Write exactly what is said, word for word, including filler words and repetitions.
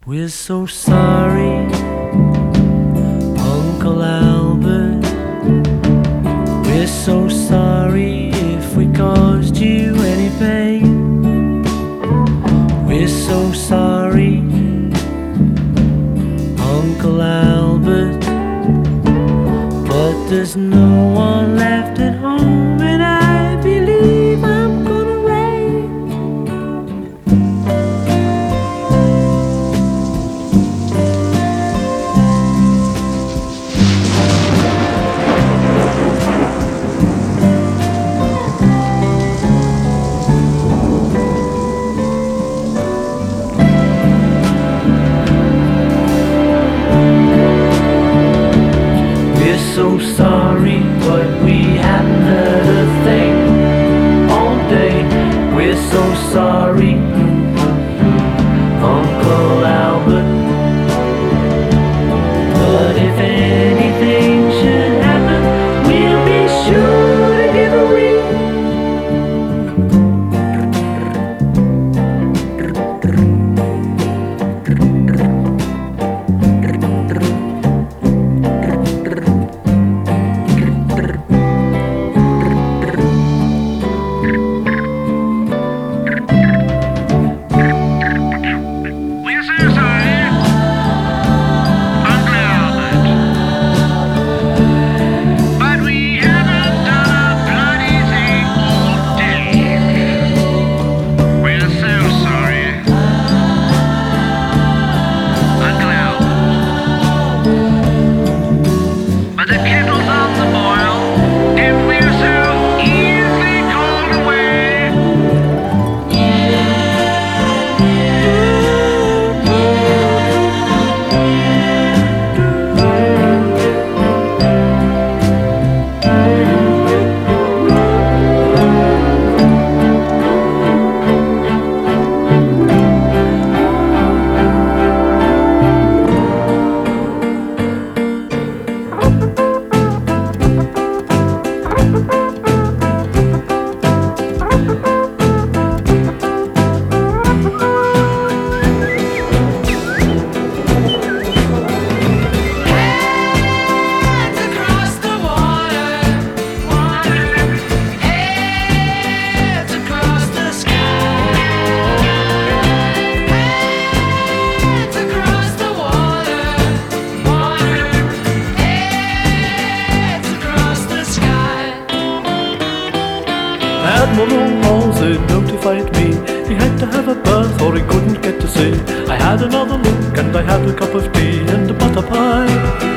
We're so sorry, Uncle Albert. We're so sorry if we caused you any pain. We're so sorry, Uncle Albert. But there's no one left at home, and I believe I'm gonna rain. We're so sorry, but we haven't heard a thing all day. We're so sorry, Uncle Albert. But if anything should happen, we'll be sure to give a ring. We're so sorry, Uncle Albert. But we haven't done a bloody thing all day. We're so sorry, Uncle Albert. But the kettle's on the boil, and we're so easily called away. Hands across the water, water. Heads across the sky. Hands across the water, water. Heads across the sky. Admiral Halsey notified me he had to have a berth or he couldn't get to sea. I had another look and I had a cup of tea and a butter pie.